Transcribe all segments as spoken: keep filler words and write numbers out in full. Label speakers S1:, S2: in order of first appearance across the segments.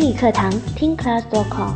S1: 英语课堂听 class dot com。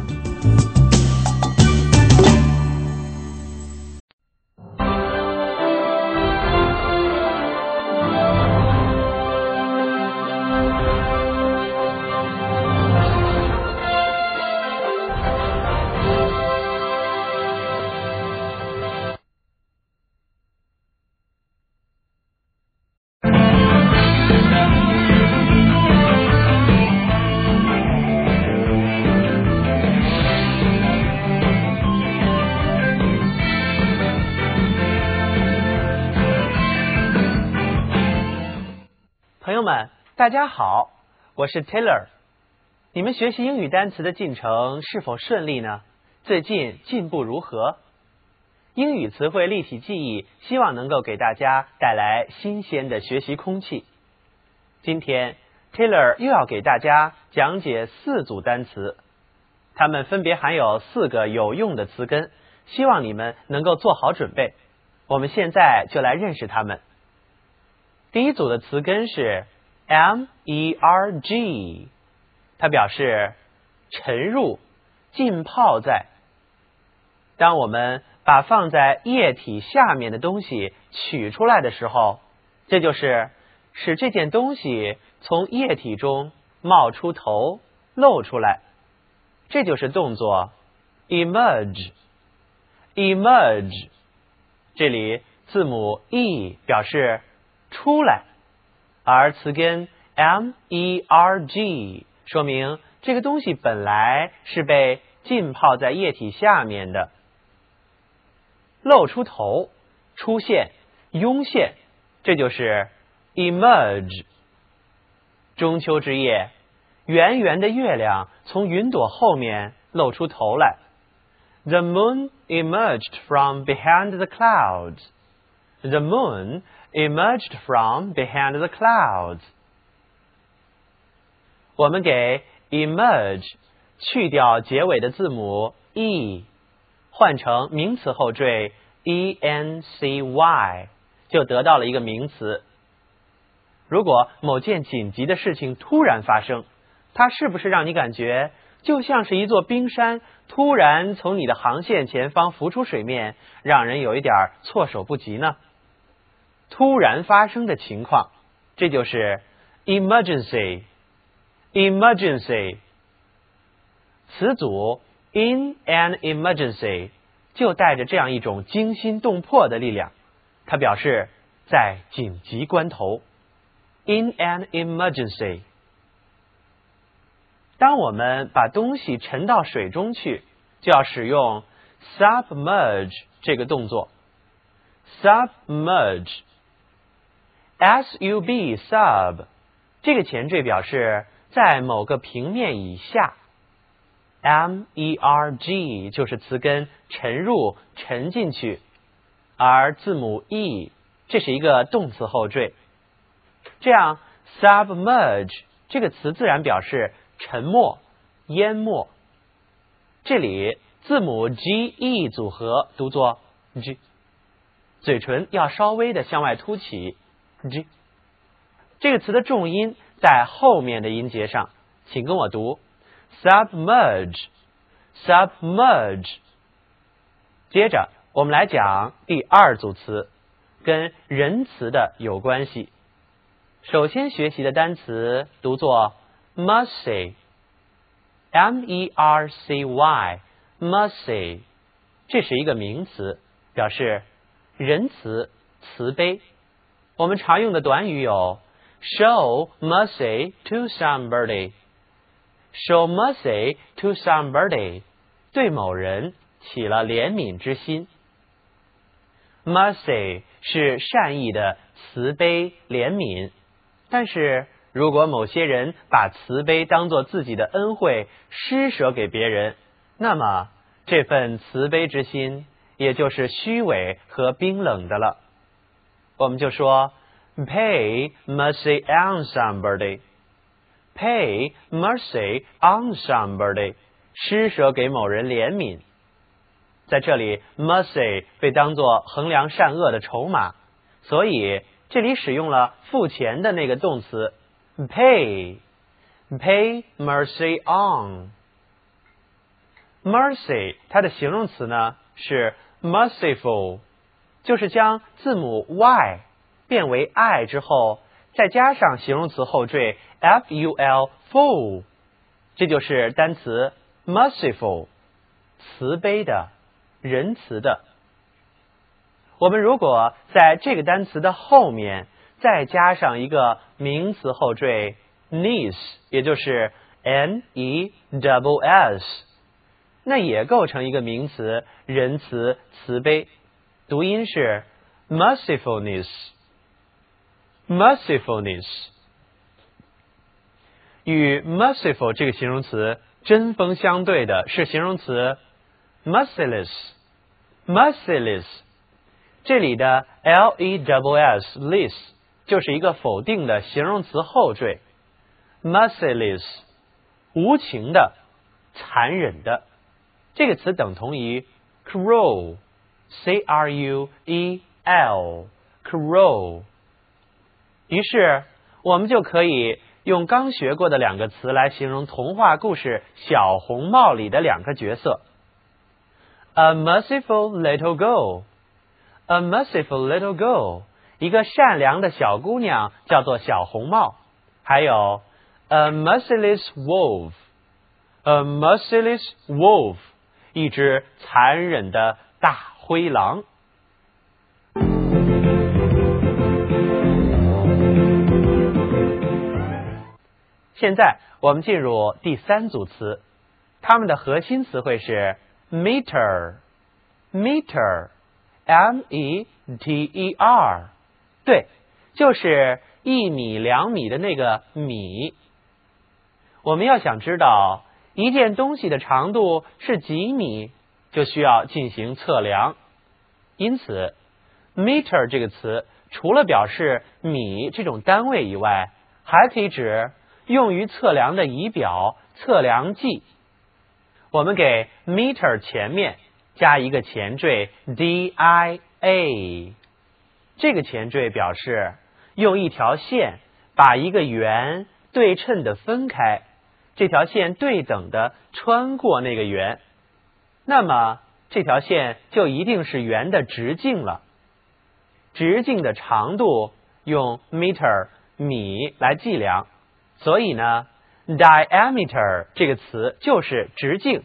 S2: 朋友们，大家好，我是 Taylor。你们学习英语单词的进程是否顺利呢？最近进步如何？英语词汇立体记忆希望能够给大家带来新鲜的学习空气。今天 Taylor 又要给大家讲解四组单词，它们分别含有四个有用的词根，希望你们能够做好准备。我们现在就来认识它们。第一组的词根是 merge， 它表示沉入、浸泡在。当我们把放在液体下面的东西取出来的时候，这就是使这件东西从液体中冒出头、露出来。这就是动作 emerge。emerge， 这里字母 e 表示出来，而词根 merg 说明这个东西本来是被浸泡在液体下面的。露出头、出现、涌现，这就是 emerge。中秋之夜，圆圆的月亮从云朵后面露出头来。The moon emerged from behind the clouds. The moon emerged from behind the clouds. 我们给 emerge 去掉结尾的字母 e， 换成名词后缀 ency， 就得到了一个名词。如果某件紧急的事情突然发生，它是不是让你感觉就像是一座冰山突然从你的航线前方浮出水面，让人有一点措手不及呢？突然发生的情况，这就是 emergency。 emergency 词组 in an emergency 就带着这样一种惊心动魄的力量，它表示在紧急关头。 in an emergency。 当我们把东西沉到水中去，就要使用 submerge 这个动作。 submerge sub sub 这个前缀表示在某个平面以下。 merg 就是词根沉入、沉进去，而字母 e 这是一个动词后缀。这样 submerge 这个词自然表示沉没、淹没。这里字母 ge 组合读作 g， 嘴唇要稍微的向外凸起。G， 这个词的重音在后面的音节上，请跟我读 submerge submerge。 接着我们来讲第二组词，跟人词的有关系。首先学习的单词读作 mercy， M E R C Y mercy， 这是一个名词，表示仁慈、慈悲。我们常用的短语有 show mercy to somebody， show mercy to somebody， 对某人起了怜悯之心。 mercy 是善意的慈悲、怜悯，但是如果某些人把慈悲当作自己的恩惠施舍给别人，那么这份慈悲之心也就是虚伪和冰冷的了。我们就说 pay mercy on somebody， pay mercy on somebody， 施舍给某人怜悯。在这里 mercy 被当作衡量善恶的筹码，所以这里使用了付钱的那个动词 pay。 pay mercy on。 mercy 它的形容词呢是 merciful， 就是将字母 y 变为 i 之后，再加上形容词后缀 ful full， 这就是单词 merciful， 慈悲的，仁慈的。我们如果在这个单词的后面再加上一个名词后缀 nice， 也就是 n e double s， 那也构成一个名词，仁慈、慈悲，读音是 mercifulness。 mercifulness 与 merciful 这个形容词针锋相对的是形容词 merciless。 merciless 这里的 l e double s less 就是一个否定的形容词后缀 merciless， 无情的，残忍的。这个词等同于 cruel， c r u e l cruel。 于是我们就可以用刚学过的两个词来形容童话故事《小红帽》里的两个角色 A merciful little girl， A merciful little girl， 一个善良的小姑娘叫做小红帽。还有 A merciless wolf， A merciless wolf， 一只残忍的大灰狼。现在我们进入第三组词，它们的核心词汇是 meter meter m e t e r， 对，就是一米两米的那个米。我们要想知道一件东西的长度是几米，就需要进行测量。因此 meter 这个词除了表示米这种单位以外，还可以指用于测量的仪表、测量计。我们给 meter 前面加一个前缀 D I A， 这个前缀表示用一条线把一个圆对称的分开，这条线对等的穿过那个圆，那么这条线就一定是圆的直径了。直径的长度用 meter 米来计量，所以呢 diameter 这个词就是直径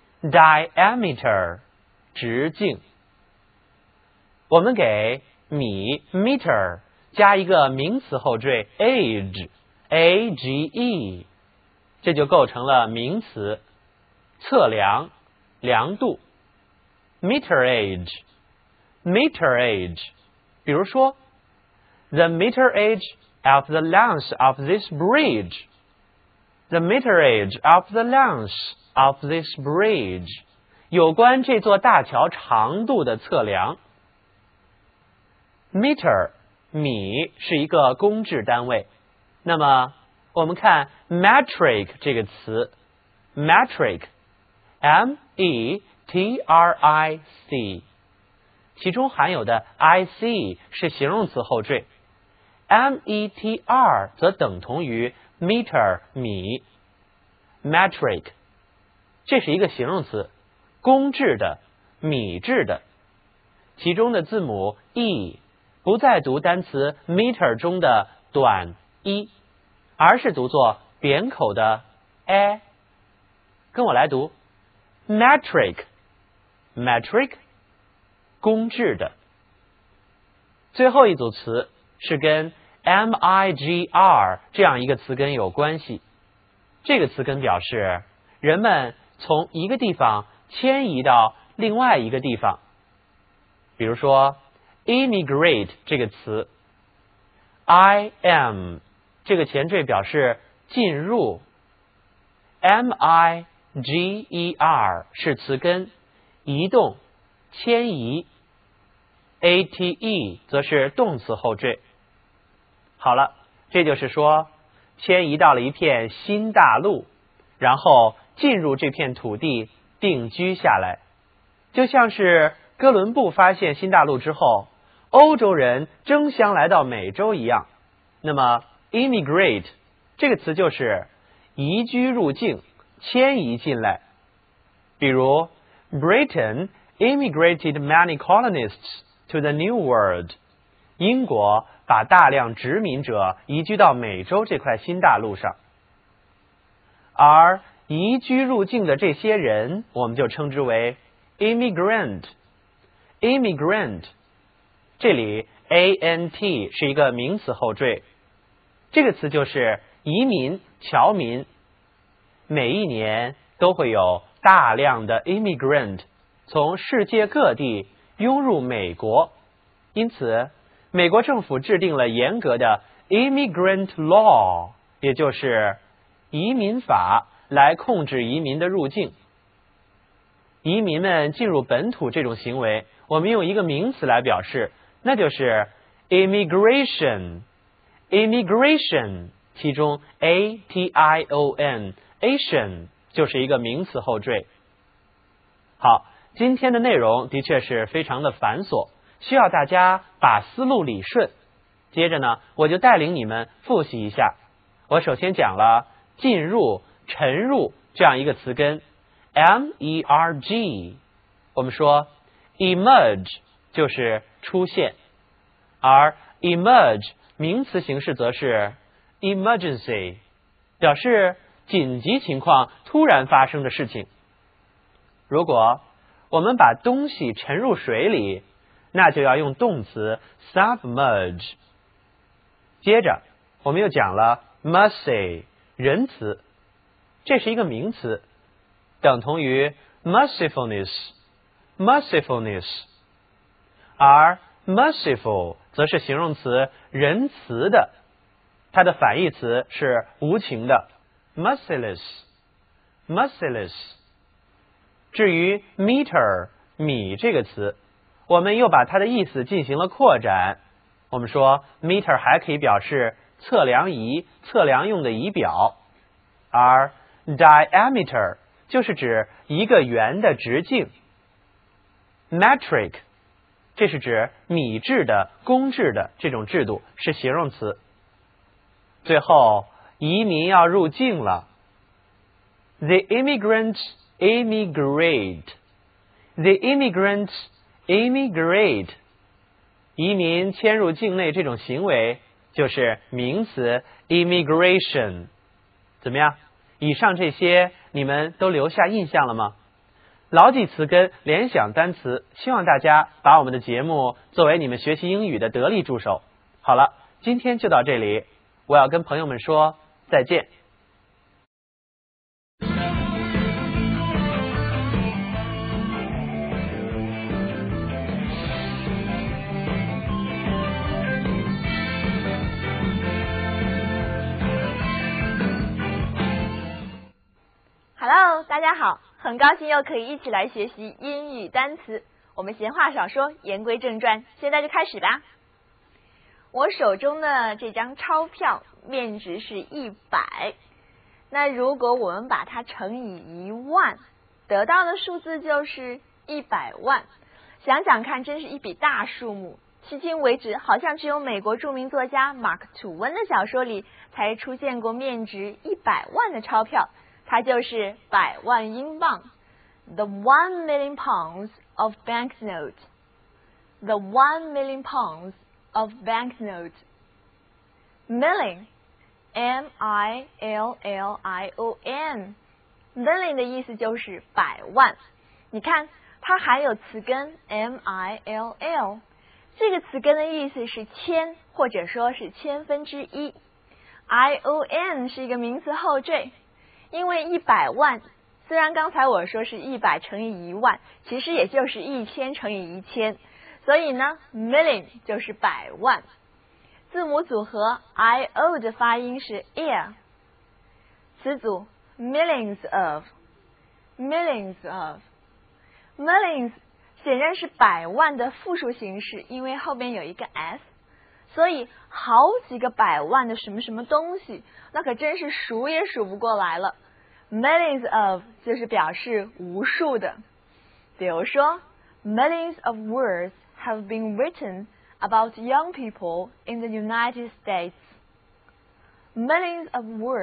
S2: diameter 直径。我们给米 meter 加一个名词后缀 age A G E， 这就构成了名词，测量、量度。meter age meter age， 比如说 The meter age of the length of this bridge， The meter age of the length of this bridge， 有关这座大桥长度的测量。meter 米是一个公制单位，那么我们看 metric 这个词 metric M E T R I C， 其中含有的 I C 是形容词后缀， M E T R 则等同于 meter 米 metric， 这是一个形容词，公制的，米制的。其中的字母 E 不再读单词 meter 中的短 e， 而是读作扁口的 a。 跟我来读 metric metric 公制的。最后一组词是跟 M I G R 这样一个词根有关系，这个词根表示人们从一个地方迁移到另外一个地方。比如说 immigrate 这个词 I M 这个前缀表示进入， M I G E R 是词根，移动、迁移， A T E 则是动词后缀。好了，这就是说迁移到了一片新大陆，然后进入这片土地定居下来，就像是哥伦布发现新大陆之后，欧洲人争相来到美洲一样。那么 immigrate 这个词就是移居入境，迁移进来。比如 Britain immigrated many colonists to the New World， 英国把大量殖民者移居到美洲这块新大陆上。而移居入境的这些人，我们就称之为 immigrant。 immigrant 这里 A N T 是一个名词后缀，这个词就是移民、侨民。每一年都会有大量的 immigrant 从世界各地涌入美国，因此美国政府制定了严格的 immigrant law， 也就是移民法，来控制移民的入境。移民们进入本土这种行为，我们用一个名词来表示，那就是 immigration。 immigration 其中 A T I O N Asian 就是一个名词后缀。好，今天的内容的确是非常的繁琐，需要大家把思路理顺。接着呢，我就带领你们复习一下。我首先讲了进入、沉入这样一个词根 M E R G， 我们说 emerge 就是出现，而 emerge 名词形式则是 emergency， 表示紧急情况突然发生的事情。如果我们把东西沉入水里，那就要用动词 submerge。 接着我们又讲了 mercy 仁慈，这是一个名词，等同于 mercifulness mercifulness， 而 merciful 则是形容词仁慈的，它的反义词是无情的 merciless merciless。 至于 meter 米这个词，我们又把它的意思进行了扩展，我们说 meter 还可以表示测量仪、测量用的仪表，而 diameter 就是指一个圆的直径。 metric 这是指米制的、公制的这种制度，是形容词。最后移民要入境了， The immigrants immigrate The immigrants immigrate 移民迁入境内这种行为就是名词 immigration。 怎么样？以上这些你们都留下印象了吗？牢记词根，联想单词，希望大家把我们的节目作为你们学习英语的得力助手。好了，今天就到这里，我要跟朋友们说再见。
S3: Hello， 大家好，很高兴又可以一起来学习英语单词。我们闲话少说，言归正传，现在就开始吧。我手中的这张钞票面值是一百，那如果我们把它乘以一万，得到的数字就是一百万。想想看，真是一笔大数目。迄今为止，好像只有美国著名作家马克·吐温的小说里才出现过面值一百万的钞票。它就是百万英镑 ，the one million pounds of banknote. The one million pounds of banknote. Million, M I L L I O N. Million 的意思就是百万。你看，它含有词根 M I L L， 这个词根的意思是千，或者说是千分之一。I O N 是一个名词后缀。因为一百万，虽然刚才我说是一百乘以一万，其实也就是一千乘以一千，所以呢 million 就是百万。字母组合 I O 的发音是 ear。词组 millions of millions of millions 显然是百万的复数形式，因为后边有一个 s， 所以好几个百万的什么什么东西，那可真是数也数不过来了。Millions of 就是表示无数的，比如说 Millions of words have been written about young people in the United States. Millions of words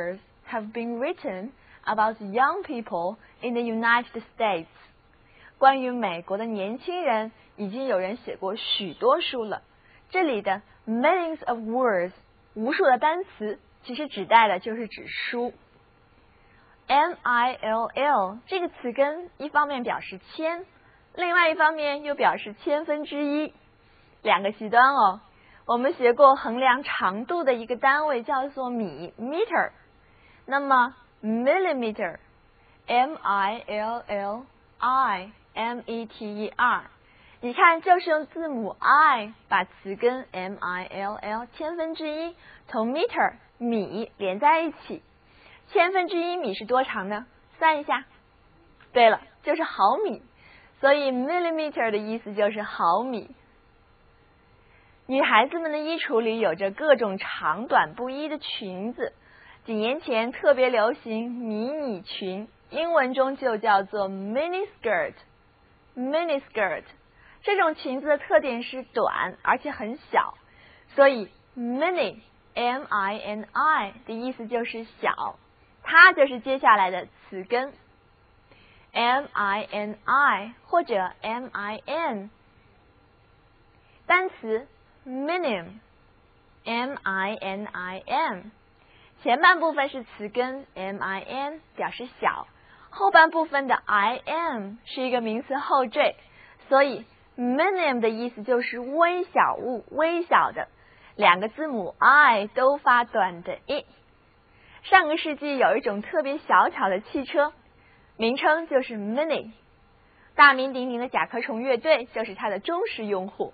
S3: have been written about young people in the United States. 关于美国的年轻人，已经有人写过许多书了。这里的 millions of words 无数的单词，其实指代的就是指书。M I L L 这个词根一方面表示千，另外一方面又表示千分之一，两个极端哦。我们学过衡量长度的一个单位叫做米 meter， 那么 millimeter M I L L I M E T E R， 你看就是用字母 I 把词根 M I L L 千分之一同 meter 米连在一起。千分之一米是多长呢？算一下。对了，就是毫米。所以 millimeter 的意思就是毫米。女孩子们的衣橱里有着各种长短不一的裙子，几年前特别流行迷你裙，英文中就叫做 mini skirt。mini skirt 这种裙子的特点是短而且很小，所以 mini M I N I 的意思就是小，它就是接下来的词根 M I N I 或者 M I N。 单词 minim M I N I M， 前半部分是词根 M I N 表示小，后半部分的 I M 是一个名词后缀，所以 minim 的意思就是微小物，微小的，两个字母 I 都发短的 i。 上个世纪有一种特别小巧的汽车，名称就是 Mini， 大名鼎鼎的甲壳虫乐队就是它的忠实用户。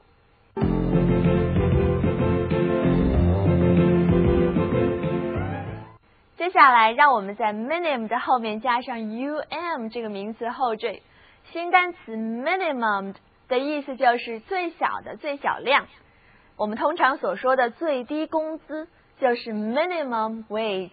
S3: 接下来让我们在 minim 的后面加上 um 这个名词后缀，新单词 minimum 的意思就是最小的，最小量。我们通常所说的最低工资就是 minimum wage。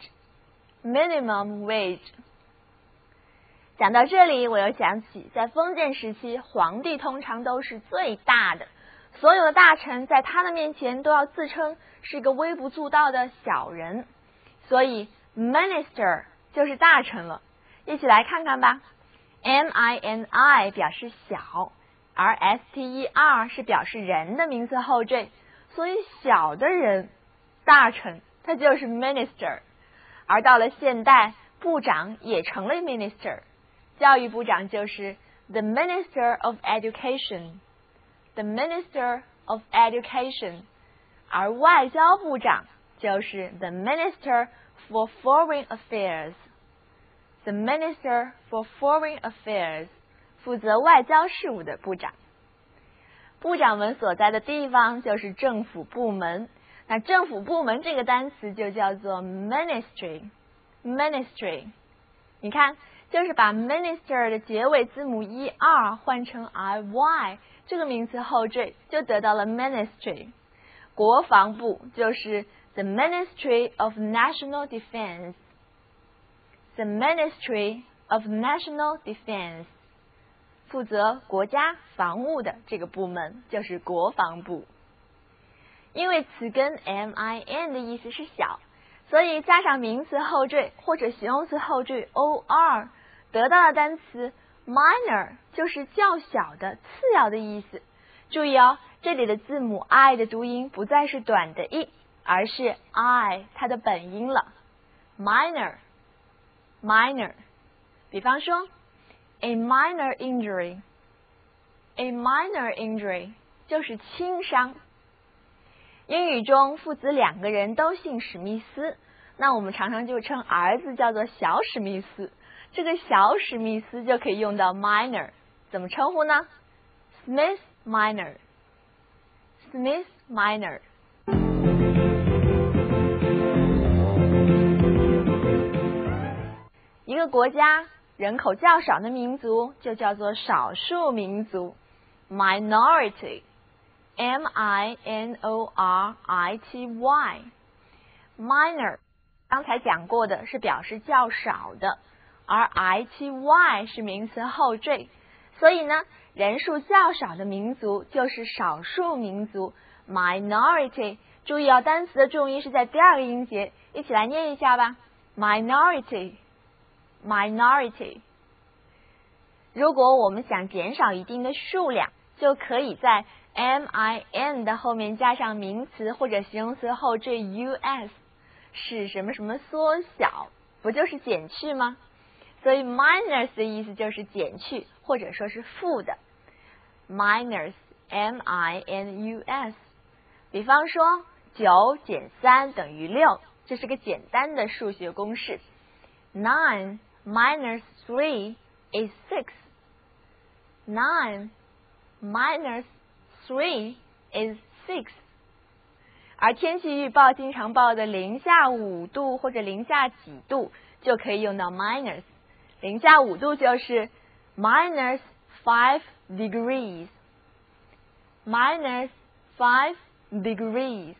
S3: minimum wage。 讲到这里，我又想起在封建时期，皇帝通常都是最大的，所有的大臣在他的面前都要自称是个微不足道的小人，所以 minister 就是大臣了。一起来看看吧。 M I N I 表示小，而 S T E R 是表示人的名词后缀，所以小的人，大臣，他就是 minister。 而到了现代，部长也成了 minister， 教育部长就是 the Minister of Education， the Minister of Education， 而外交部长就是 the Minister for Foreign Affairs， the Minister for Foreign Affairs， 负责外交事务的部长。部长们所在的地方就是政府部门，那政府部门这个单词就叫做 ministry。 ministry 你看，就是把 minister 的结尾字母 er 换成 iy 这个名词后缀，就得到了 ministry。 国防部就是 the Ministry of National Defense， the Ministry of National Defense， 负责国家防务的这个部门就是国防部。因为词根 M I N 的意思是小，所以加上名词后缀或者形容词后缀 O R， 得到的单词 minor 就是较小的、次要的意思。注意哦，这里的字母 I 的读音不再是短的 i， 而是 I 它的本音了。 minor minor 比方说 a minor injury， a minor injury 就是轻伤。英语中父子两个人都姓史密斯，那我们常常就称儿子叫做小史密斯，这个小史密斯就可以用到 minor， 怎么称呼呢？ Smith minor， Smith minor。 一个国家人口较少的民族就叫做少数民族 minority， M I N O R I T Y。 minor 刚才讲过的是表示较少的，而 I T Y 是名词后缀，所以呢，人数较少的民族就是少数民族 minority。 注意哦，单词的重音是在第二个音节，一起来念一下吧。 minority minority。如果我们想减少一定的数量，就可以在 min 的后面加上名词或者形容词后缀 us， 使什么什么缩小，不就是减去吗？所以 minus 的意思就是减去或者说是负的 minus m i n u s。 比方说九减三等于六，这是个简单的数学公式。 nine minus three is six。 nine minus three is six。 而天气预报经常报的零下五度或者零下几度就可以用到 minus。 零下五度就是 minus five degrees minus five degrees。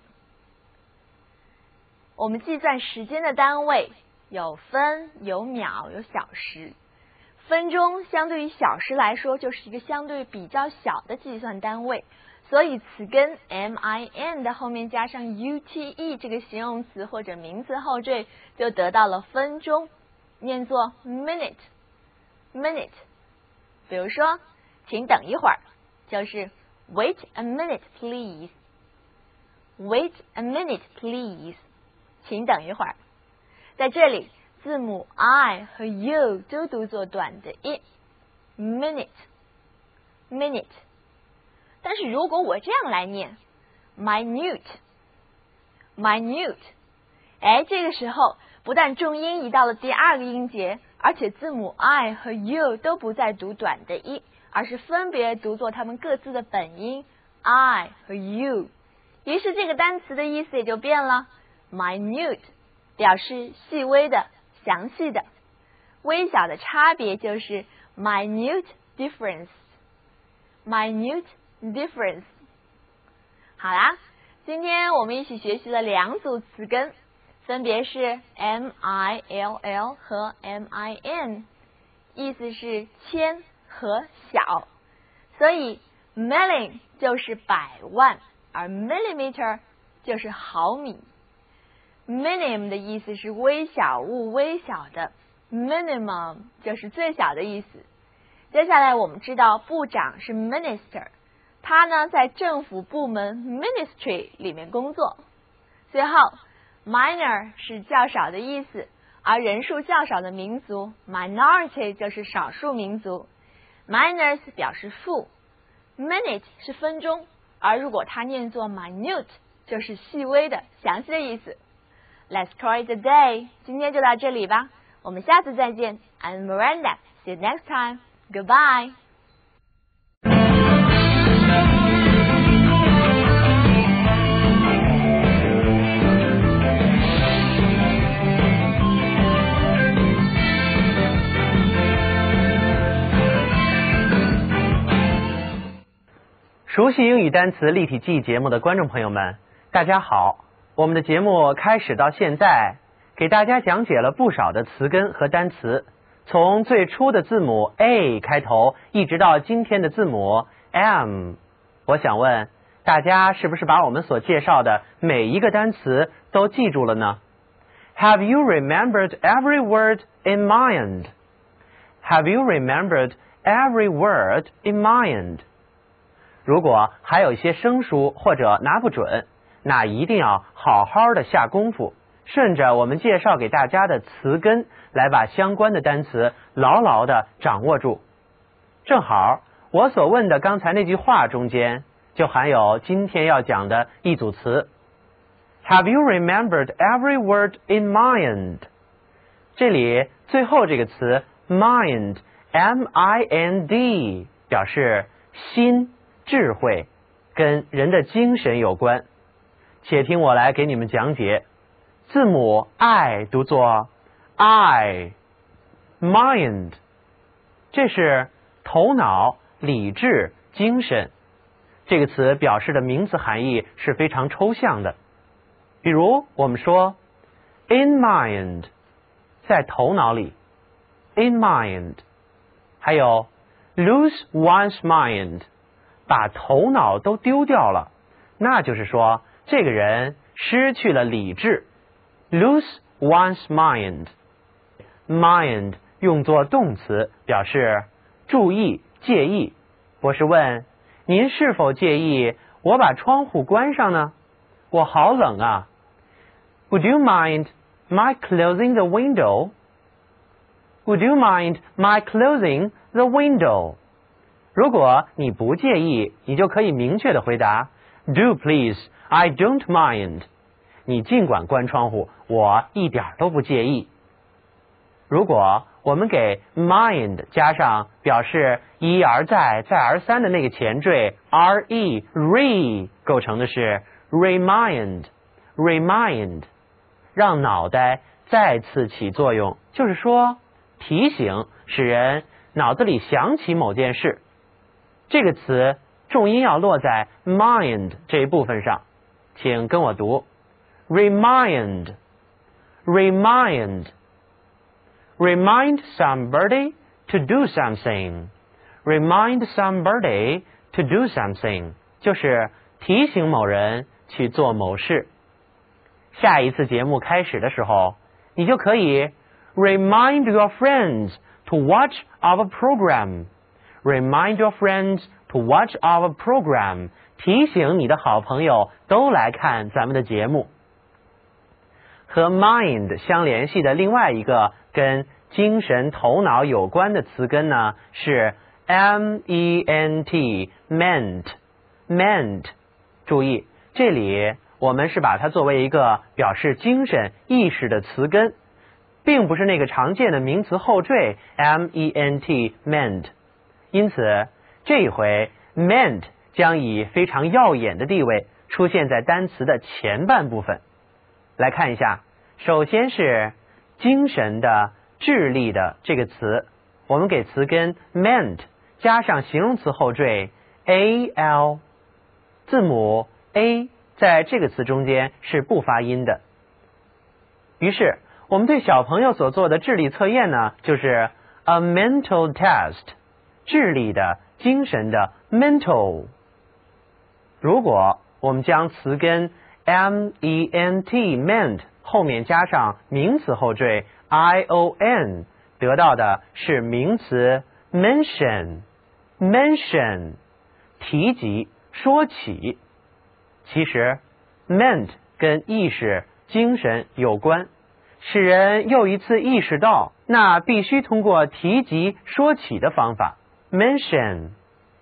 S3: 我们计算时间的单位有分、有秒、有小时。分钟相对于小时来说就是一个相对比较小的计算单位，所以词根 min 的后面加上 ute 这个形容词或者名词后缀，就得到了分钟，念作 minute minute。 比如说请等一会儿就是 wait a minute please wait a minute please， 请等一会儿。在这里字母 I 和 U 都读作短的 i minute minute。 但是如果我这样来念 minute minute， 哎，这个时候不但重音移到了第二个音节，而且字母 I 和 U 都不再读短的 i， 而是分别读作它们各自的本音 I 和 U。 于是这个单词的意思也就变了， minute 表示细微的、详细的，微小的差别就是 minute difference minute difference。 好啦，今天我们一起学习了两组词根，分别是 mill 和 min， 意思是千和小，所以 million 就是百万，而 millimeter 就是毫米。minimum 的意思是微小物、微小的， minimum 就是最小的意思。接下来我们知道部长是 minister， 他呢在政府部门 ministry 里面工作。最后 minor 是较少的意思，而人数较少的民族 minority 就是少数民族。 minus 表示负， minute 是分钟，而如果它念作 minute 就是细微的、详细的意思。Let's call it a day， 今天就到这里吧，我们下次再见。I'm Miranda， see you next time， goodbye。
S2: 熟悉英语单词立体记忆节目的观众朋友们，大家好。我们的节目开始到现在，给大家讲解了不少的词根和单词，从最初的字母 A 开头，一直到今天的字母 M。我想问大家，是不是把我们所介绍的每一个单词都记住了呢？ Have you remembered every word in mind? Have you remembered every word in mind? 如果还有一些生疏或者拿不准，那一定要好好的下功夫，顺着我们介绍给大家的词根来把相关的单词牢牢的掌握住。正好我所问的刚才那句话中间就含有今天要讲的一组词 Have you remembered every word in mind? 这里最后这个词 mind M I N D 表示心、智慧，跟人的精神有关。且听我来给你们讲解。字母 I 读作 I mind， 这是头脑、理智、精神。这个词表示的名词含义是非常抽象的。比如我们说 in mind， 在头脑里 in mind， 还有 lose one's mind， 把头脑都丢掉了，那就是说这个人失去了理智 lose one's mind。 mind 用作动词，表示注意、介意。博士问，您是否介意我把窗户关上呢？我好冷啊。Would you mind my closing the window? Would you mind my closing the window? 如果你不介意，你就可以明确的回答 Do please, I don't mind. 你尽管关窗户，我一点都不介意。如果我们给 mind 加上表示一而再再而三的那个前缀 re re 构成的是 remind remind， 让脑袋再次起作用，就是说提醒，使人脑子里想起某件事。这个词重音要落在 mind 这一部分上，请跟我读 remind remind Remind somebody to do something. Remind somebody to do something. 就是提醒某人去做某事。下一次节目开始的时候，你就可以 Remind your friends to watch our program. Remind your friends to watch our program. 提醒你的好朋友都来看咱们的节目。和 mind 相联系的另外一个跟精神头脑有关的词根呢，是 ment ment ment。 注意，这里我们是把它作为一个表示精神意识的词根，并不是那个常见的名词后缀 ment ment。 因此这一回 ment 将以非常耀眼的地位出现在单词的前半部分。来看一下，首先是精神的、智力的这个词，我们给词根 ment 加上形容词后缀 al， 字母 a 在这个词中间是不发音的。于是我们对小朋友所做的智力测验呢，就是 a mental test， 智力的、精神的 mental。 如果我们将词根 ment ment 后面加上名词后缀 ion， 得到的是名词 mention mention， 提及、说起。其实 ment 跟意识、精神有关，使人又一次意识到，那必须通过提及、说起的方法 mention。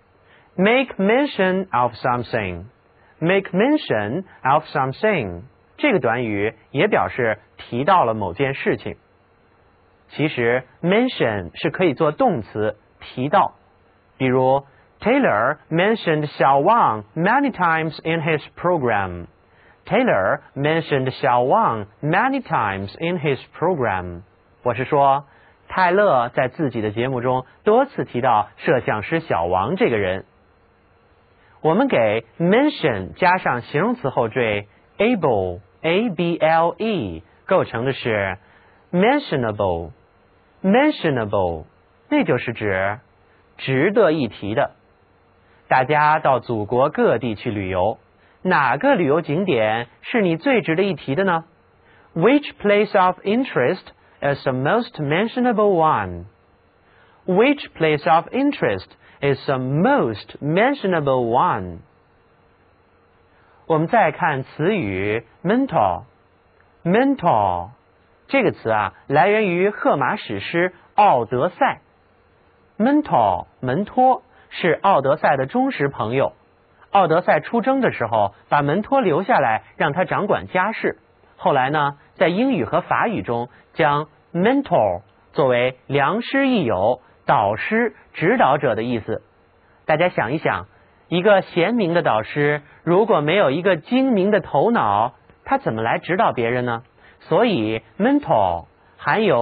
S2: Make mention of something Make mention of something， 这个短语也表示提到了某件事情。其实 mention 是可以做动词，提到。比如 Taylor mentioned 小旺 many times in his program. Taylor mentioned 小旺 many times in his program. 我是说，泰勒在自己的节目中多次提到摄像师小王这个人。我们给 mention 加上形容词后缀 able a b l e， 构成的是 mentionable mentionable， 那就是指值得一提的。大家到祖国各地去旅游，哪个旅游景点是你最值得一提的呢？ Which place of interest is the most mentionable one? Which place of interest is the most mentionable one? 我们再看词语 mentor mentor 这个词啊，来源于荷马史诗《奥德赛》。mentor 门托是奥德赛的忠实朋友。奥德赛出征的时候，把门托留下来，让他掌管家事。后来呢，在英语和法语中，将 mentor 作为良师益友、导师、指导者的意思。大家想一想，一个贤明的导师如果没有一个精明的头脑，他怎么来指导别人呢？所以 mentor 含有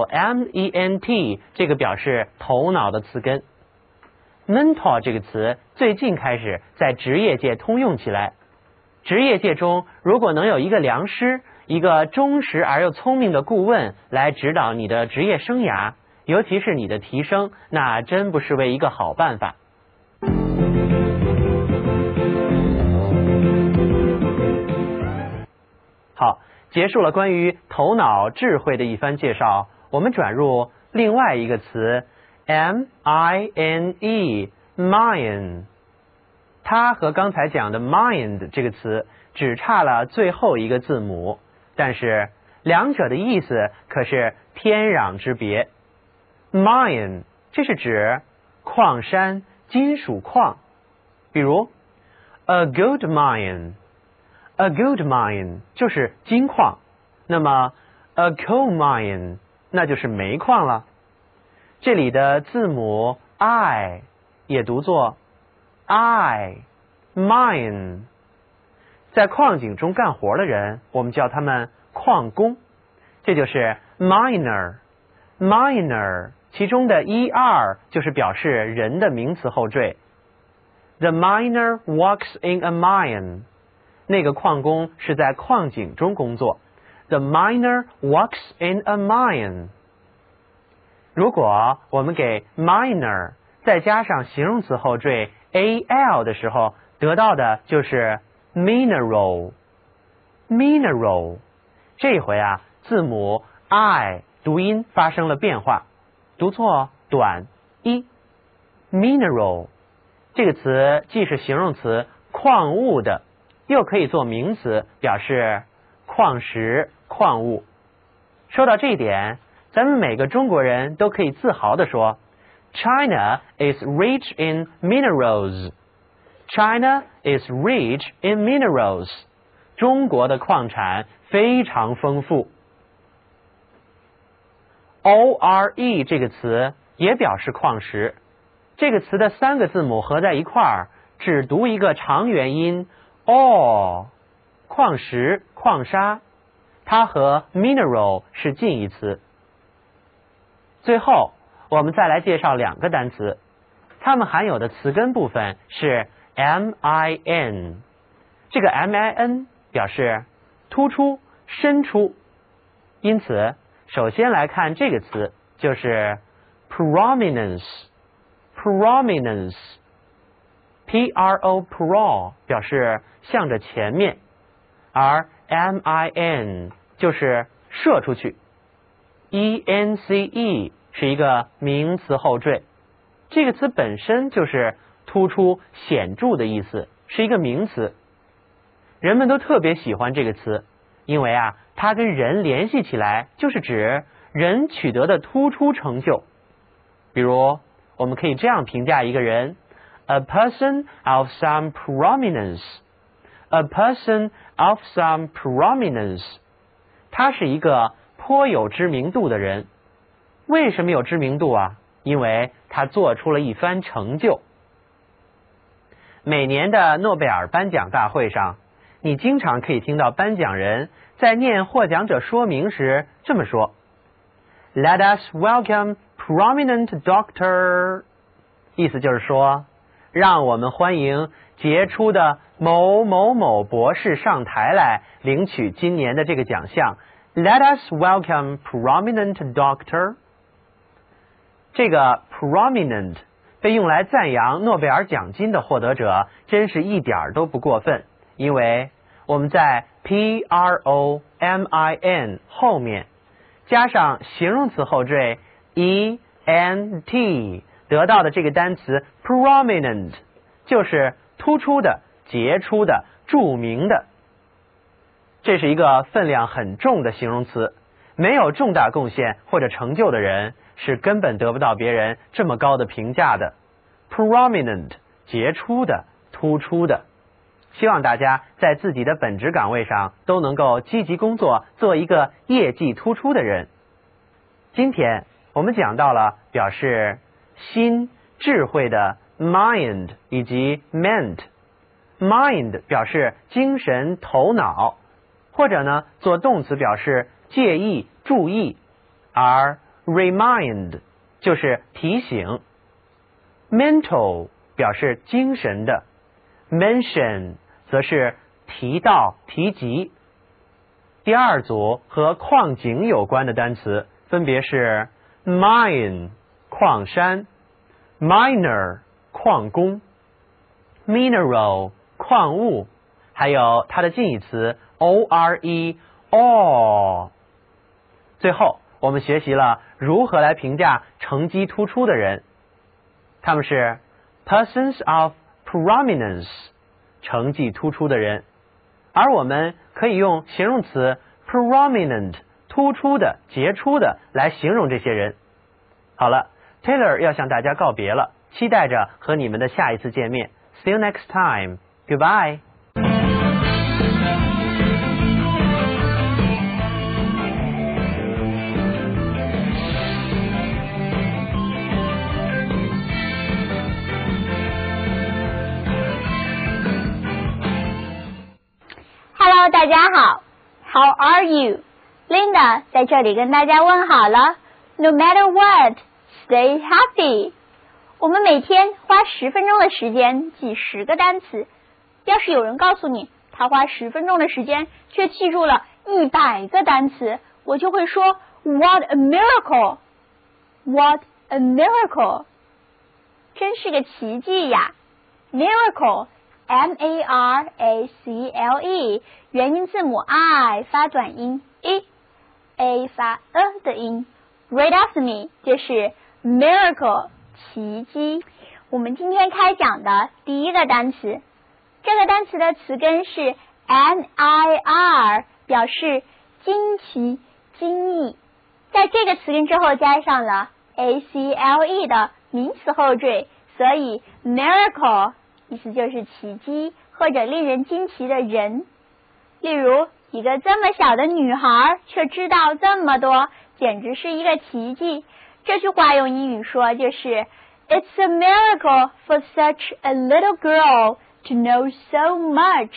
S2: ment 这个表示头脑的词根。mentor 这个词最近开始在职业界通用起来。职业界中，如果能有一个良师，一个忠实而又聪明的顾问来指导你的职业生涯，尤其是你的提升，那真不失为一个好办法。好， 结束了关于头脑智慧的一番介绍，我们转入另外一个词 M I N E mind， 它和刚才讲的 mind 这个词只差了最后一个字母，但是两者的意思可是天壤之别。 mine 这是指矿山、金属矿，比如 a gold mine， a gold mine 就是金矿，那么 a coal mine 那就是煤矿了。这里的字母 I 也读作 I mine， 在矿井中干活的人，我们叫他们矿工，这就是 miner miner， 其中的 er 就是表示人的名词后缀。 The miner works in a mine， 那个矿工是在矿井中工作。 The miner works in a mine。 如果我们给 miner 再加上形容词后缀 al 的时候，得到的就是 mineral mineral。 这回啊，字母 I 读音发生了变化，读作短一 mineral。 这个词既是形容词矿物的，又可以做名词表示矿石矿物。说到这一点，咱们每个中国人都可以自豪地说 China is rich in minerals。 China is rich in minerals。 中国的矿产非常丰富。 ore 这个词也表示矿石，这个词的三个字母合在一块儿，只读一个长元音 ore， 矿石、矿砂，它和 mineral 是近义词。最后我们再来介绍两个单词，它们含有的词根部分是 min， 这个 min 表示突出、伸出，因此首先来看这个词，就是 prominence prominence P R O pro 表示向着前面，而 min 就是射出去， E N C E 是一个名词后缀，这个词本身就是突出、显著的意思，是一个名词。人们都特别喜欢这个词，因为啊，它跟人联系起来就是指人取得的突出成就。比如我们可以这样评价一个人 A person of some prominence A person of some prominence 他是一个颇有知名度的人。为什么有知名度啊？因为他做出了一番成就。每年的诺贝尔颁奖大会上，你经常可以听到颁奖人在念获奖者说明时这么说 Let us welcome prominent doctor， 意思就是说，让我们欢迎杰出的某某某博士上台来领取今年的这个奖项。 Let us welcome prominent doctor。 这个 prominent 被用来赞扬诺贝尔奖金的获得者，真是一点都不过分，因为我们在 P R O M I N 后面加上形容词后缀 E N T 得到的这个单词 prominent 就是突出的、杰出的、著名的。这是一个分量很重的形容词，没有重大贡献或者成就的人是根本得不到别人这么高的评价的。 prominent 杰出的、突出的。希望大家在自己的本职岗位上都能够积极工作，做一个业绩突出的人。今天我们讲到了表示心、智慧的 mind 以及 ment。 mind 表示精神、头脑，或者呢做动词表示介意、注意，而 remind 就是提醒。 mental 表示精神的， mention 则是提到、提及。第二组和矿井有关的单词分别是 mine 矿山， miner 矿工， mineral 矿物，还有它的近义词 ore all。最后，我们学习了如何来评价成绩突出的人，他们是 persons of prominence， 成绩突出的人，而我们可以用形容词 prominent， 突出的、杰出的来形容这些人。好了， Taylor 要向大家告别了，期待着和你们的下一次见面。See you next time. Goodbye.
S4: Hello， 大家好 ，How are you？ Linda 在这里跟大家问好了。No matter what, stay happy。我们每天花十分钟的时间记十个单词。要是有人告诉你，他花十分钟的时间却记住了一百个单词，我就会说 What a miracle! What a miracle! 真是个奇迹呀 ！Miracle。M A R A C L E 元音字母 I 发短音 E，A 发 A 的音。Read after me 就是 miracle 奇迹。我们今天开讲的第一个单词，这个单词的词根是 N I R， 表示惊奇、惊异。在这个词根之后加上了 A C L E 的名词后缀，所以 miracle意思就是奇迹或者令人惊奇的人。例如，一个这么小的女孩却知道这么多，简直是一个奇迹。这句话用英语说就是 It's a miracle for such a little girl to know so much.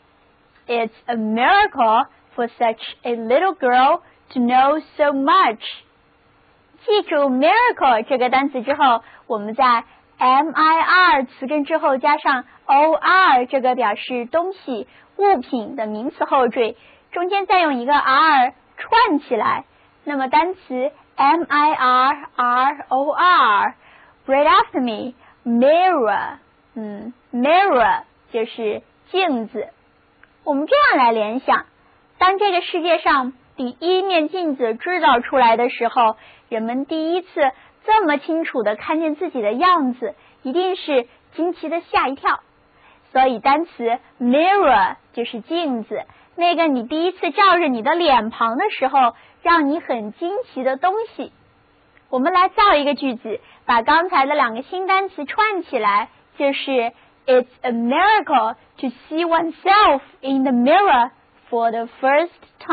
S4: It's a miracle for such a little girl to know so much. 记住 miracle 这个单词之后，我们在M I R 词根之后加上 O R 这个表示东西、物品的名词后缀，中间再用一个 R 串起来，那么单词 M I R R O R Read after me Mirror 嗯 Mirror 就是镜子。我们这样来联想，当这个世界上第一面镜子制造出来的时候，人们第一次这么清楚地看见自己的样子，一定是惊奇的吓一跳。所以单词 mirror 就是镜子，那个你第一次照着你的脸庞的时候，让你很惊奇的东西。我们来造一个句子，把刚才的两个新单词串起来，就是 It's a miracle to see oneself in the mirror for the first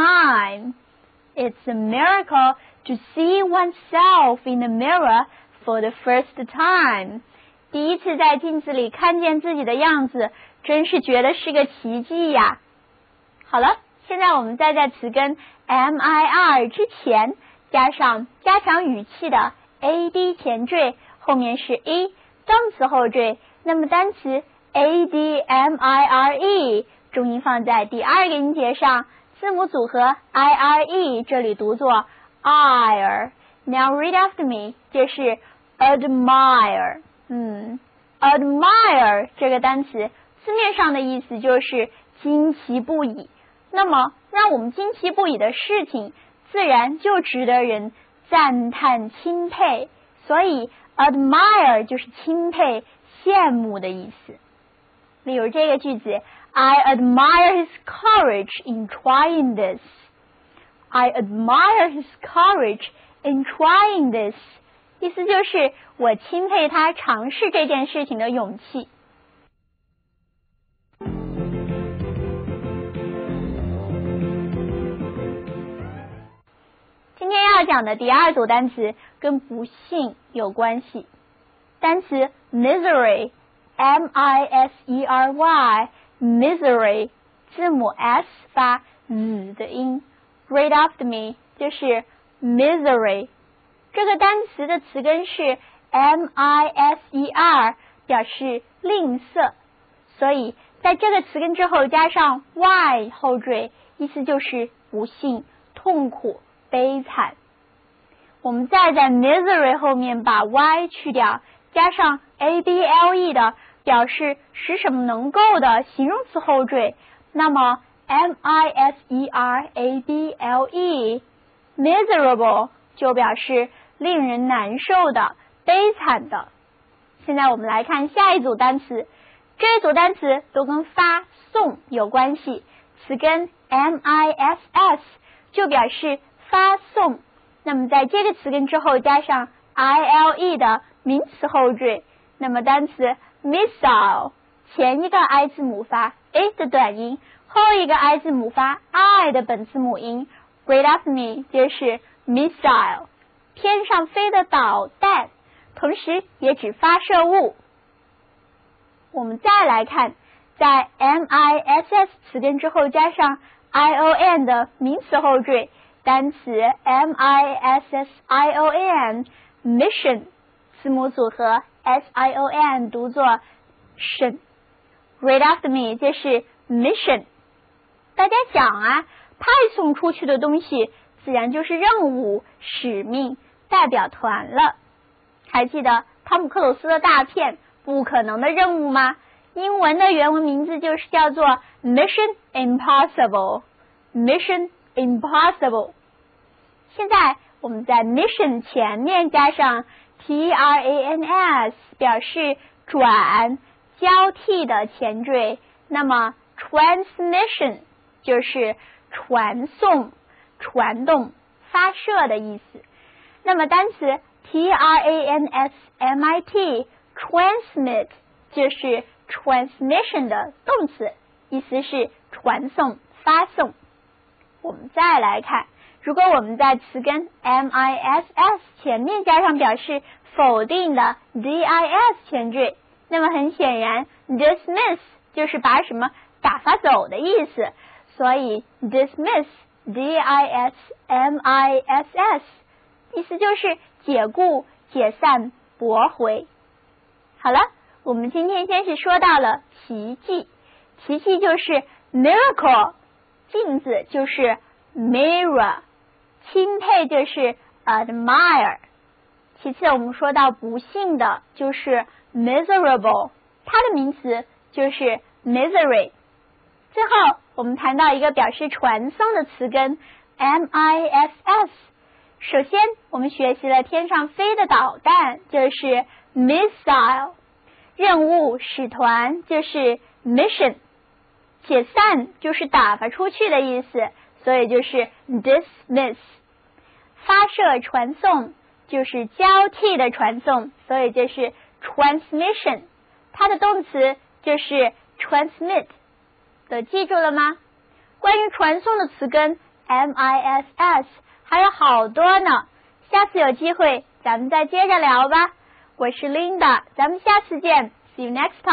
S4: time. It's a miracle to see oneself in the mirror for the first time. 第一次在镜子里看见自己的样子，真是觉得是个奇迹呀。好了，现在我们再在词根 M I R 之前加上加强语气的 A D 前缀，后面是 E 动词后缀，那么单词 A D M I R E 重音放在第二个音节上，字母组合 I R E 这里读作ire. Now read after me. 这是 admire. 嗯 admire 这个单词字面上的意思就是惊奇不已。那么让我们惊奇不已的事情，自然就值得人赞叹钦佩。所以 admire 就是钦佩、羡慕的意思。例如这个句子 I admire his courage in trying this.I admire his courage in trying this. 意思就是我钦佩他尝试这件事情的勇气。今天要讲的第二组单词跟不幸有关系。单词 misery M I S E R Y misery 字母 S 发 Z 的音Read after me 就是 misery 这个单词的词根是 M I S E R 表示吝啬，所以在这个词根之后加上 Y 后缀，意思就是不幸、痛苦、悲惨。我们再在 misery 后面把 Y 去掉，加上 A B L E 的表示使什么能够的形容词后缀，那么 M I S E R A B L E miserable 就表示令人难受的、悲惨的。现在我们来看下一组单词，这一组单词都跟发送有关系，词根 M I S S 就表示发送，那么在这个词根之后加上 I L E 的名词后缀，那么单词 missile 前一个 I 字母发 A 的短音，后一个 I 字母发 I 的本字母音 ，Read after me 就是 missile 天上飞的导弹，同时也指发射物。我们再来看，在 M I S S 词根之后加上 I O N 的名词后缀，单词 M I S S I O N mission 字母组合 S I O N 读作 tion。 Read after me 就是 mission。 大家想啊，派送出去的东西自然就是任务、使命、代表团了。还记得汤姆克鲁斯的大片《不可能的任务》吗？英文的原文名字就是叫做 Mission Impossible Mission Impossible。 现在我们在 mission 前面加上 T R A N S 表示转、交替的前缀，那么 transmission 就是传送、传动、发射的意思。那么单词 T R A N S M I T transmit 就是 transmission 的动词，意思是传送、发送。我们再来看，如果我们在词根 M I S S 前面加上表示否定的 D I S 前缀，那么很显然 dismiss 就是把什么打发走的意思，所以 dismiss D I S M I S S 意思就是解雇、解散、驳回。好了，我们今天先是说到了奇迹，奇迹就是 miracle， 镜子就是 mirror， 钦佩就是 admire。 其次我们说到不幸的就是 miserable， 它的名词就是 misery。 最后我们谈到一个表示传送的词根 M I S S。 首先我们学习了天上飞的导弹就是 missile， 任务使团就是 mission， 解散就是打发出去的意思，所以就是 dismiss， 发射传送就是交替的传送，所以就是 transmission， 它的动词就是 transmit。 都记住了吗？关于传送的词根 M I S S 还有好多呢，下次有机会咱们再接着聊吧。我是 Linda， 咱们下次见， See you next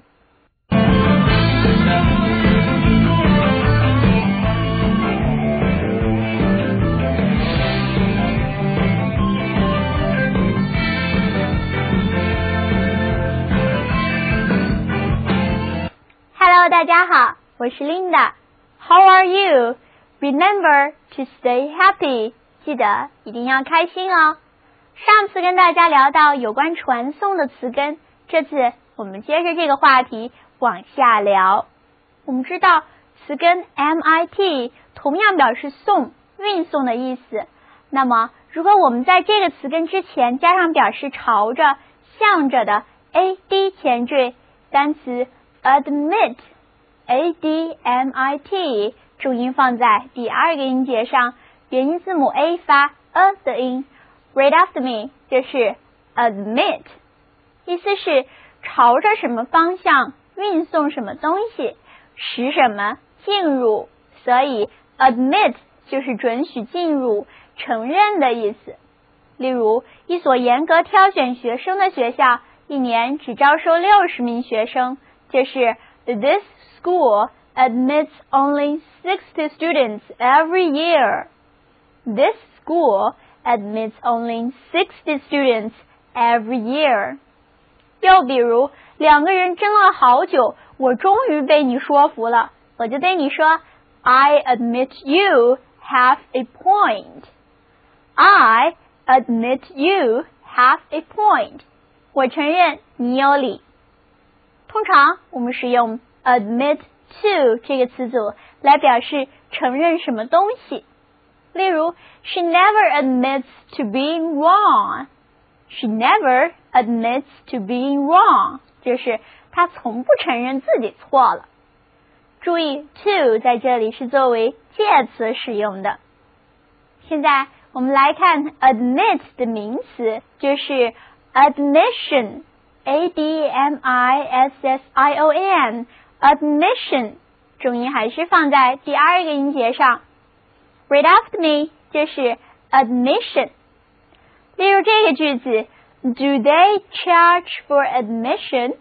S4: time。Hello， 大家好，我是 Linda。 How are you? Remember to stay happy. 记得一定要开心哦。上次跟大家聊到有关传送的词根，这次我们接着这个话题往下聊。我们知道词根 M I T 同样表示送、运送的意思。那么如果我们在这个词根之前加上表示朝着、向着的 A D 前缀，单词 admit A D M I T 重音放在第二个音节上，元音字母 A 发 a 的音。Read after me 就是 admit， 意思是朝着什么方向运送什么东西，使什么进入，所以 admit 就是准许进入、承认的意思。例如，一所严格挑选学生的学校，一年只招收六十名学生，就是 This school admits only sixty students every year. This school admits only sixty students every year. 又比如，两个人争了好久，我终于被你说服了，我就对你说 I admit you have a point. I admit you have a point. 我承认你有理。通常我们使用 admit to 这个词组来表示承认什么东西。例如 She never admits to being wrong. She never admits to being wrong. 就是她从不承认自己错了。注意 to 在这里是作为介词使用的。现在我们来看 admit 的名词，就是 admission, A D M I S S I O N, admission 重音还是放在第二个音节上。Read after me 就是 admission。例如这个句子 Do they charge for admission?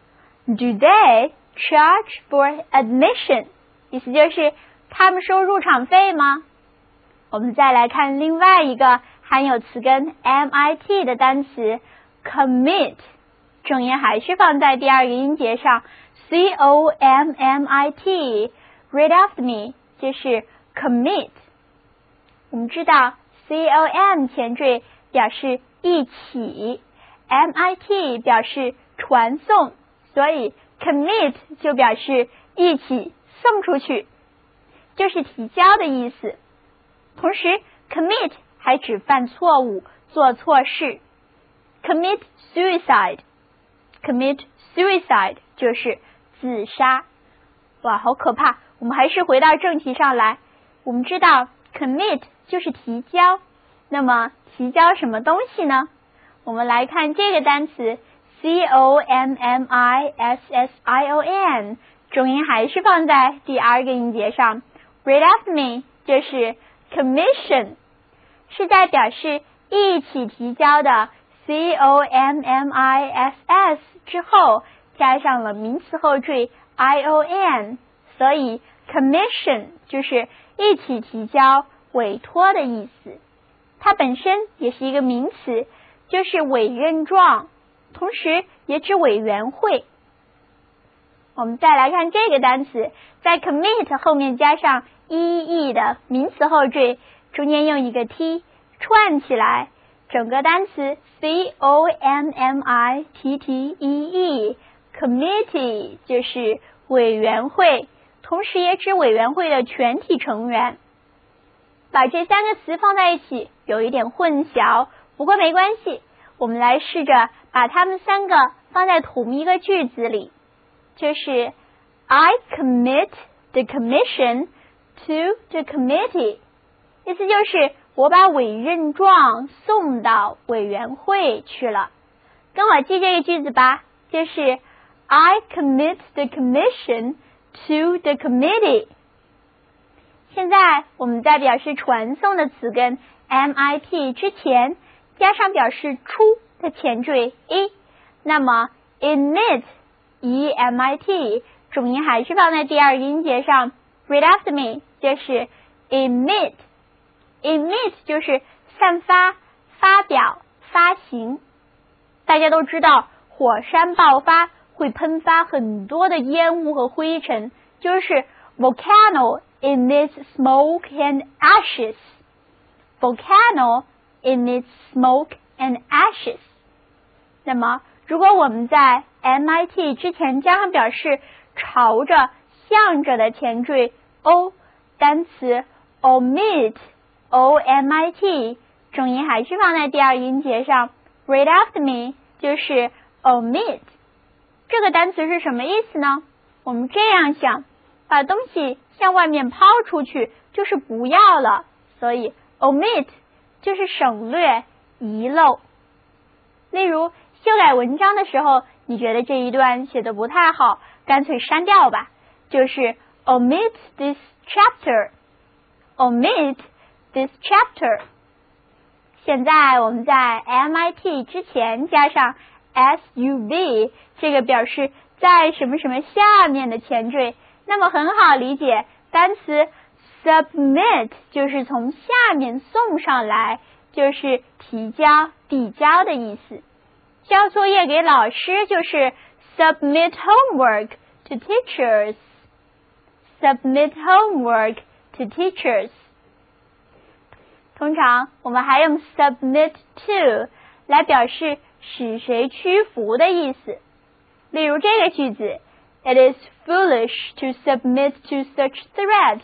S4: Do they charge for admission? 意思就是他们收入场费吗？我们再来看另外一个含有词根 M I T 的单词 commit， 重音还是放在第二个音节上 C O M M I T。 Read after me 就是 commit。 我们知道 C O M 前缀表示一起， M I T 表示传送，所以 commit 就表示一起送出去，就是提交的意思。同时 commit 还指犯错误，做错事。 commit suicide commit suicide 就是自杀。哇，好可怕。我们还是回到正题上来。我们知道 commit 就是提交，那么提交什么东西呢？我们来看这个单词 C O M M I S S I O N， 重音还是放在第二个音节上。 Read after me 就是 commission， 是在表示一起提交的 C O M M I S S 之后加上了名词后缀 I O N， 所以 commission 就是一起提交委托的意思。它本身也是一个名词，就是委任状，同时也指委员会。我们再来看这个单词，在 commit 后面加上 ee 的名词后缀，中间用一个 t 串起来，整个单词 C O M M I T T E E committee 就是委员会，同时也指委员会的全体成员。把这三个词放在一起有一点混淆，不过没关系，我们来试着把它们三个放在同一个句子里，就是 I commit the commission to the committee， 意思就是我把委任状送到委员会去了。跟我记这个句子吧，就是 I commit the commission to the committee。 现在我们在表示传送的词根 M I T 之前加上表示出的前缀 e， 那么 emit E M I T 重音还是放在第二个音节上。 Read after me 就是 emit。 emit 就是散发、发表、发行。大家都知道火山爆发会喷发很多的烟雾和灰尘，就是 volcano emits smoke and ashes. Volcano emits smoke and ashes. 那么如果我们在 M I T 之前加上表示朝着、向着的前缀 o， 单词 omit O M I T 重音还是放在第二音节上。 Read after me 就是 omit。 这个单词是什么意思呢？我们这样想，把东西向外面抛出去就是不要了，所以 omit 就是省略、遗漏。例如修改文章的时候，你觉得这一段写得不太好，干脆删掉吧，就是 omit this chapter omit this chapter。 现在我们在 M I T 之前加上 S U B， 这个表示在什么什么下面的前缀，那么很好理解，单词 submit 就是从下面送上来，就是提交、递交的意思。交作业给老师就是 submit homework to teachers submit homework to teachers。 通常我们还用 submit to 来表示使谁屈服的意思。例如这个句子 It is foolish to submit to such threat.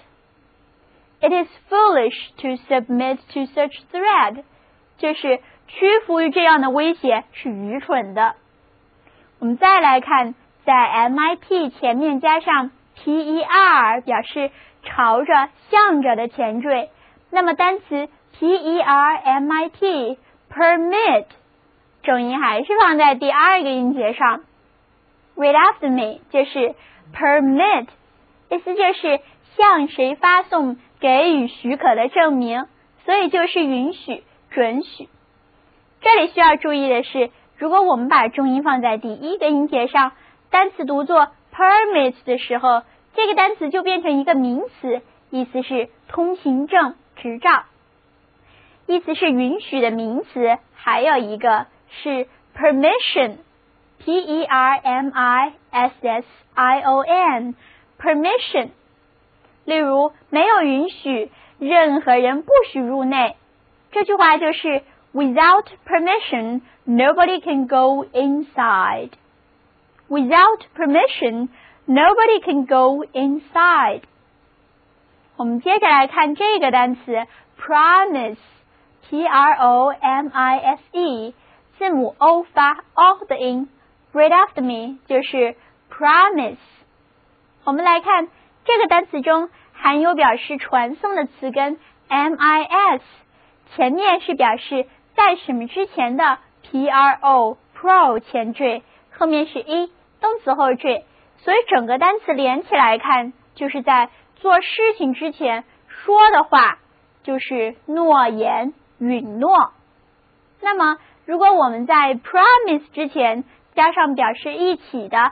S4: It is foolish to submit to such threat. 就是屈服于这样的威胁是愚蠢的。我们再来看，在 M I T 前面加上 P E R 表示朝着向着的前缀，那么单词 P E R M I T permit 重音还是放在第二个音节上。Read after me 就是 permit， 意思就是向谁发送给予许可的证明，所以就是允许、准许。这里需要注意的是，如果我们把重音放在第一个音节上，单词读作 permit 的时候，这个单词就变成一个名词，意思是通行证、执照，意思是允许的名词。还有一个是 permission， P E R M I S S I O N permission。 例如，没有允许，任何人不许入内，这句话就是 Without permission, nobody can go inside. Without permission, nobody can go inside. 我们接着来看这个单词 promise, P R O M I S E， 字母 O 发 O 的音， Read after me 就是 promise。 我们来看这个单词中含有表示传送的词根 M I S， 前面是表示在什么之前的 P R O pro 前缀，后面是 e 动词后缀，所以整个单词连起来看，就是在做事情之前说的话，就是诺言、允诺。那么如果我们在 promise 之前加上表示一起的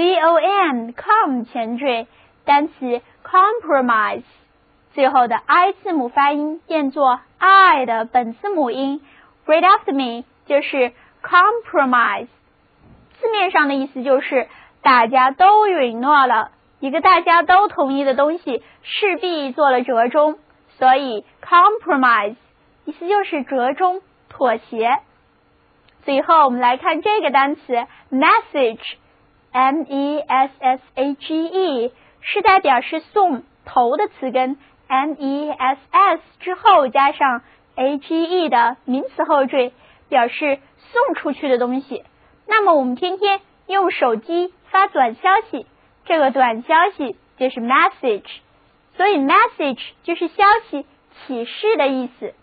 S4: com com 前缀，单词 compromise 最后的 I 字母发音变作 I 的本字母音， Read after me 就是 compromise。 字面上的意思就是大家都允诺了，一个大家都同意的东西势必做了折中，所以 compromise 意思就是折中、妥协。最后我们来看这个单词 message M E S S A G E， 是在表示送头的词根 M E S S 之后加上 A G E 的名词后缀，表示送出去的东西。那么我们天天用手机发短消息，这个短消息就是 message， 所以 message 就是消息、启示的意思。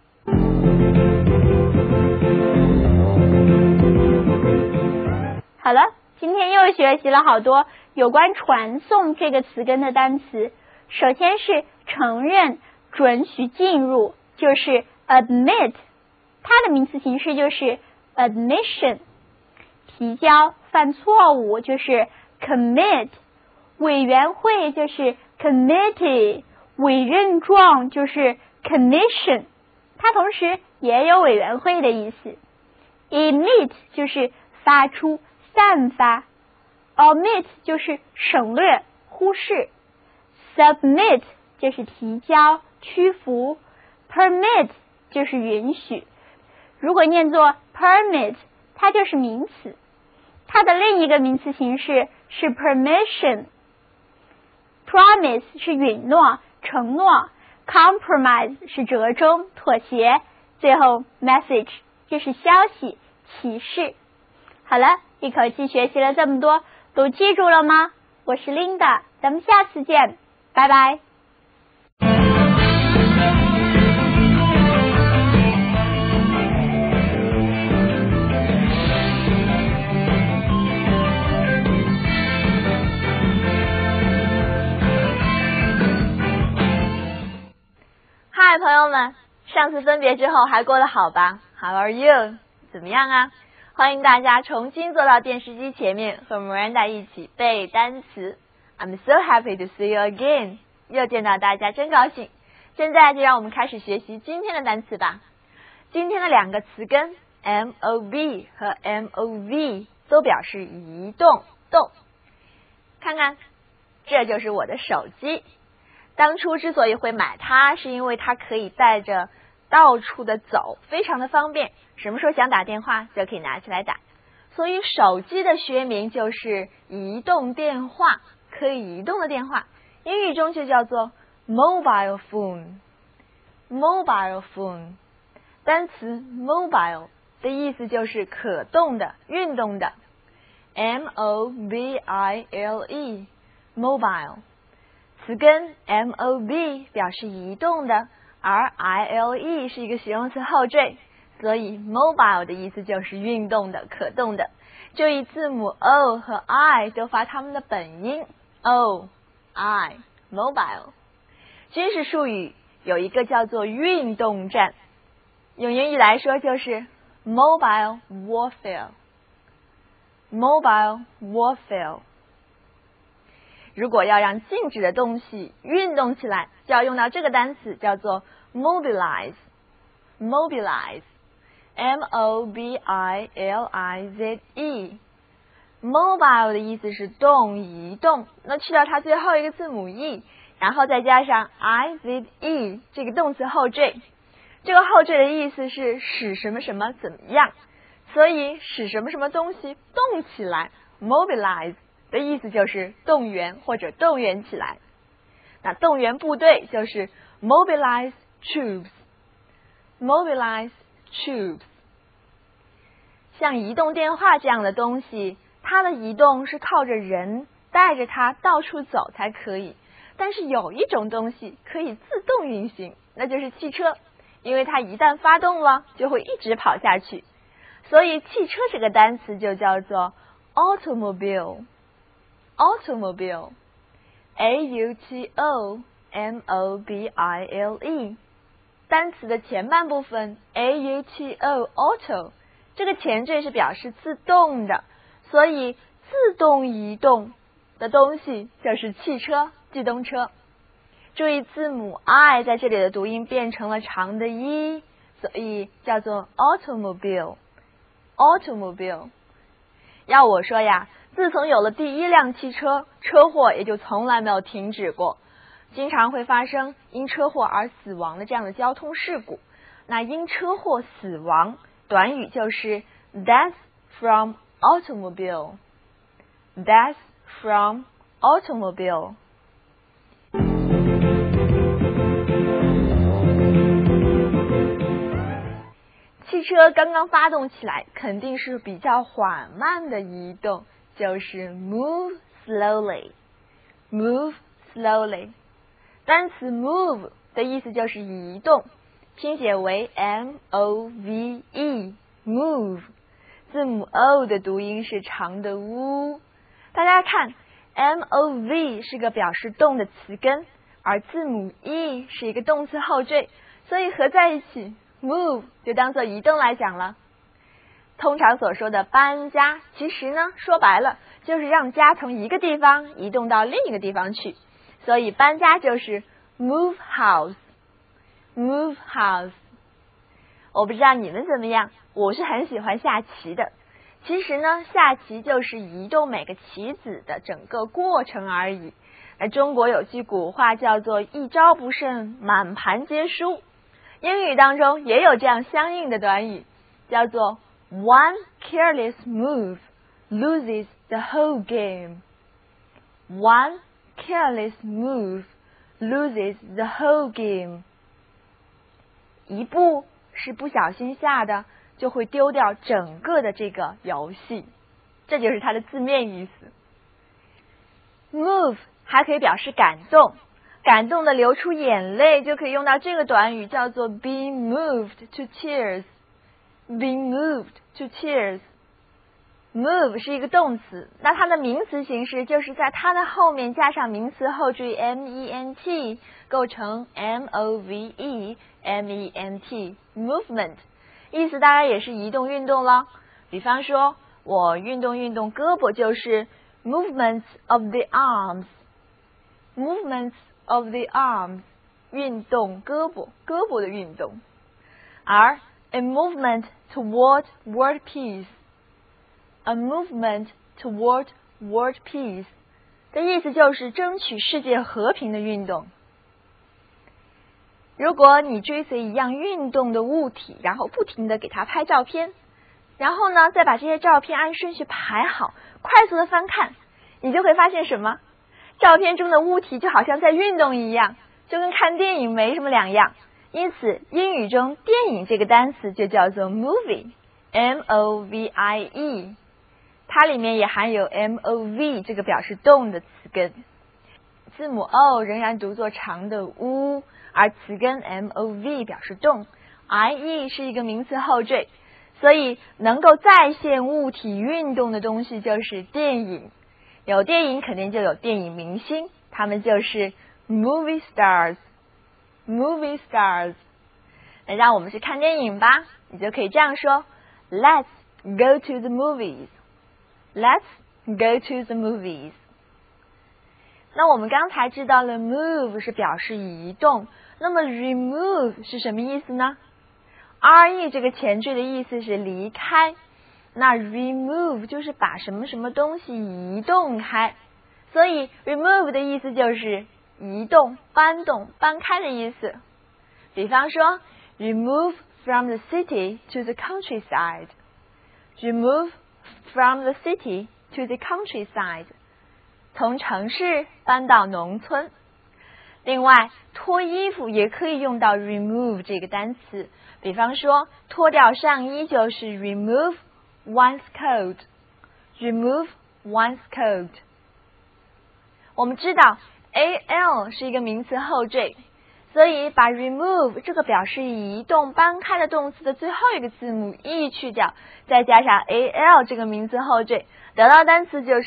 S4: 好了，今天又学习了好多有关传送这个词根的单词。首先是承认、准许进入，就是 admit， 它的名词形式就是 admission。提交、犯错误就是 commit， 委员会就是 committee， 委任状就是 commission， 它同时也有委员会的意思。emit 就是发出、散发， omit 就是省略、忽视， submit 就是提交、屈服， permit 就是允许。如果念作 permit， 它就是名词，它的另一个名词形式是 permission。 promise 是允诺、承诺， compromise 是折中、妥协，最后 message 就是消息、启示。好了，一口气学习了这么多，都记住了吗？我是 Linda， 咱们下次见，拜拜。
S3: 嗨，朋友们，上次分别之后还过得好吧？ How are you？ 怎么样啊？欢迎大家重新坐到电视机前面，和 Miranda 一起背单词。I'm so happy to see you again。 又见到大家真高兴。现在就让我们开始学习今天的单词吧。今天的两个词根 move 和 move 都表示移动、动。看看，这就是我的手机。当初之所以会买它，是因为它可以带着到处的走，非常的方便，什么时候想打电话就可以拿起来打。 所以手机的学名就是移动电话，可以移动的电话，英语中就叫做 mobile phone。mobile phone 单词 mobile 的意思就是可动的、运动的 M O B I L E mobile 词根 M O B 表示移动的，而 I L E 是一个形容词后缀，所以 mobile 的意思就是运动的、可动的。注意字母 O 和 I 都发它们的本音 O I mobile。 军事术语有一个叫做运动战，用英语来说就是 mobile warfare mobile warfare。 如果要让静止的东西运动起来，就要用到这个单词，叫做 mobilize mobilize M O B I L I Z E mobile 的意思是动、移动，那去掉它最后一个字母 e， 然后再加上 I Z E 这个动词后缀，这个后缀的意思是使什么什么怎么样，所以使什么什么东西动起来 mobilize 的意思就是动员或者动员起来。那动员部队就是 mobilize troops mobilize troops。 像移动电话这样的东西，它的移动是靠着人带着它到处走才可以，但是有一种东西可以自动运行，那就是汽车，因为它一旦发动了就会一直跑下去，所以汽车这个单词就叫做 automobile automobile A U T O M O B I L E。 单词的前半部分 A U T O auto 这个前缀是表示自动的，所以自动移动的东西就是汽车、机动车。注意字母 I 在这里的读音变成了长的 e， 所以叫做 automobile automobile。 要我说呀，自从有了第一辆汽车，车祸也就从来没有停止过，经常会发生因车祸而死亡的这样的交通事故。那因车祸死亡，短语就是 death from automobile death from automobile。 汽车刚刚发动起来肯定是比较缓慢的移动，就是 move slowly move slowly。 单词 move 的意思就是移动，拼写为 M O V E move， 字母 O 的读音是长的 u。 大家看 M O V 是个表示动的词根，而字母 E 是一个动词后缀，所以合在一起 move 就当做移动来讲了。通常所说的搬家，其实呢说白了就是让家从一个地方移动到另一个地方去，所以搬家就是 move house move house。 我不知道你们怎么样，我是很喜欢下棋的。其实呢，下棋就是移动每个棋子的整个过程而已。而中国有句古话叫做一招不慎，满盘皆输。英语当中也有这样相应的短语，叫做 one careless move loses the whole game one careless move loses the whole game。 一步是不小心下的，就会丢掉整个的这个游戏，这就是它的字面意思。 move 还可以表示感动，感动的流出眼泪就可以用到这个短语，叫做 be moved to tears be moved to tears。 move 是一个动词，那它的名词形式就是在它的后面加上名词后缀 M E N T， 构成 M O V E M E N T movement， 意思当然也是移动运动了。比方说我运动运动胳膊就是 movements of the arms movements of the arms 运动胳膊，胳膊的运动。而 a movement toward world peace A movement toward world peace 的意思就是争取世界和平的运动。如果你追随一样运动的物体，然后不停地给它拍照片， 然后呢，再把这些照片按顺序排好，快速的翻看，你就会发现什么？照片中的物体就好像在运动一样，就跟看电影没什么两样。因此，英语中电影这个单词就叫做 movie，M O V I E， 它里面也含有 M O V 这个表示动的词根。字母 O 仍然读作长的 U， 而词根 M O V 表示动。I E 是一个名词后缀，所以能够再现物体运动的东西就是电影。有电影肯定就有电影明星，他们就是 movie stars。movie stars。那让我们去看电影吧，你就可以这样说 ：Let's go to the movies. Let's go to the movies. 那我们刚才知道了 move 是表示移动，那么 remove 是什么意思呢？ re 这个前缀的意思是离开，那 remove 就是把什么什么东西移动开，所以 remove 的意思就是移动、搬动、搬开的意思。比方说 remove from the city to the countryside. Remove from the city to the countryside. 从城市搬到农村。另外，脱衣服也可以用到 remove 这个单词。比方说，脱掉上衣就是 remove one's coat. Remove one's coat. 我们知道 al 是一个名词后缀，所以把 remove 这个表示移动、搬开的动词的最后一个字母 e 去掉，再加上 al 这个名词后缀，得到的单词就是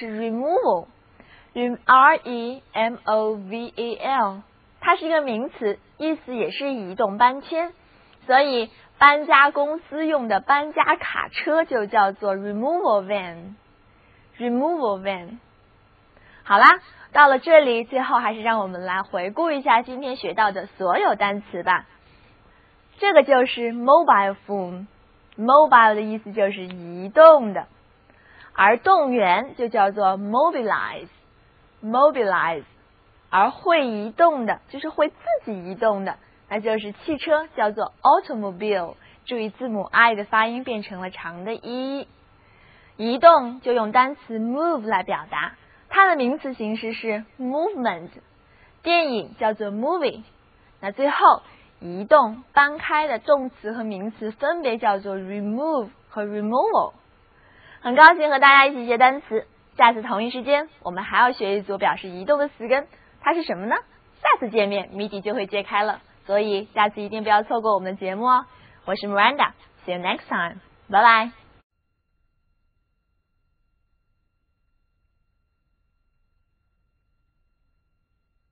S3: removal。R E M O V A L， 它是一个名词，意思也是移动搬迁，所以搬家公司用的搬家卡车就叫做 removal van。removal van。好啦，到了这里，最后还是让我们来回顾一下今天学到的所有单词吧。这个就是 mobile phone，mobile 的意思就是移动的，而动员就叫做 mobilize。mobilize， 而会移动的就是会自己移动的，那就是汽车，叫做 automobile。 注意字母 I 的发音变成了长的 E。 移动就用单词 move 来表达，它的名词形式是 movement。 电影叫做 movie。 那最后移动、搬开的动词和名词分别叫做 remove 和 removal。 很高兴和大家一起学单词，下次同一时间我们还要学一组表示移动的词根，它是什么呢？下次见面谜底就会揭开了，所以下次一定不要错过我们的节目哦。我是 Miranda， See you next time， 拜拜。